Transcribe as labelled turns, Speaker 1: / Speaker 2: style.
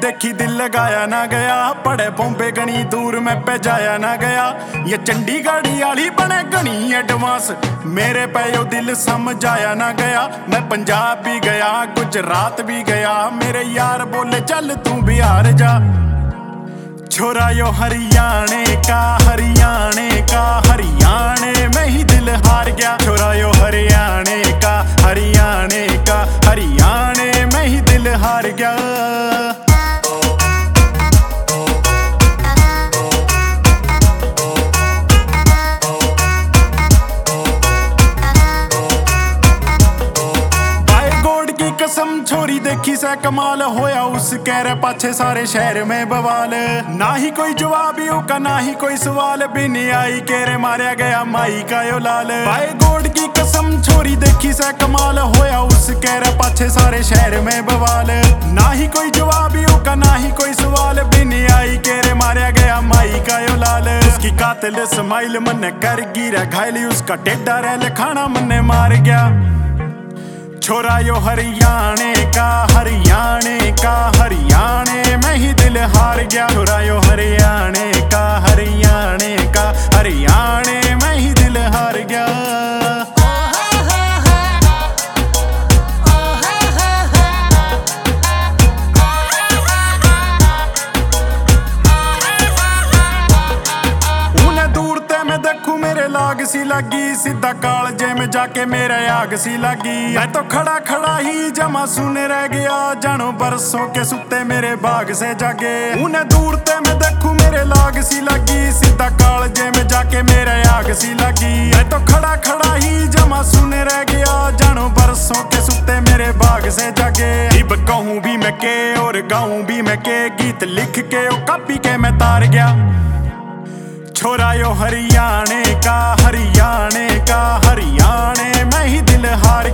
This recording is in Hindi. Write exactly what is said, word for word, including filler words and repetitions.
Speaker 1: देखी दिल लगाया ना गया, पड़े बॉम्बे गणी दूर में पे जाया ना गया। ये चंडीगढ़ वाली बने गणी एडवांस, मेरे पे यो दिल समझाया ना गया। मैं पंजाब भी गया, गुजरात भी गया, मेरे यार बोले चल तू बिहार जा। छोरा यो हरियाणे का, हरियाणे का, हरियाणे में ही दिल हार गया। छोरा यो हरियाणे का, हरियाणे का, हरियाणे में ही दिल हार गया। कसम छोरी देखी से कमाल होया, उस कह रहे पाछे सारे शहर में बवाल। ना ही कोई जवाब का ना ही कोई सवाल, बिन आई कह रहे मारा गया माई का यो लाल। भाई गोड की कसम छोरी देखी से कमाल होया, उस कह रहे पाछे सारे शहर में बवाल। ना ही कोई जवाब का ना ही कोई सवाल, बिन आई कह रहे मारा गया माई का यो लाल। उसकी कातिल स्माइल मन कर गिरा घायल, उसका टेढ़ा रैल खाना मन मार गया। छोरा यो हरियाणे का, हरियाणे का, हरियाणे में ही दिल हार गया। छोरा यो हरियाणे का, हरियाणे का, हरियाणे में ही दिल हार गया। देखू मेरे लाग सी लगी, सीधा कालजे में जाके मेरे आग सी लगी। मैं तो खड़ा खड़ा ही जमा सुन रह गया, जानो बरसों के सुते मेरे बाग से जागे। उन्हें दूर ते मैं देखू मेरे लाग सी लगी, सीधा कालजे में जाके मेरे आग सी लगी। मैं तो खड़ा खड़ा ही जमा सुन रह गया, जानो बरसों के सुते मेरे बाग से जागे। इब कहूँ भी मैं के और गाऊं भी मैं के, गीत लिख के ओ कॉपी के मैं तार गया। छोरा यो हरियाणे का, हरियाणे का, हरियाणे में ही दिल हार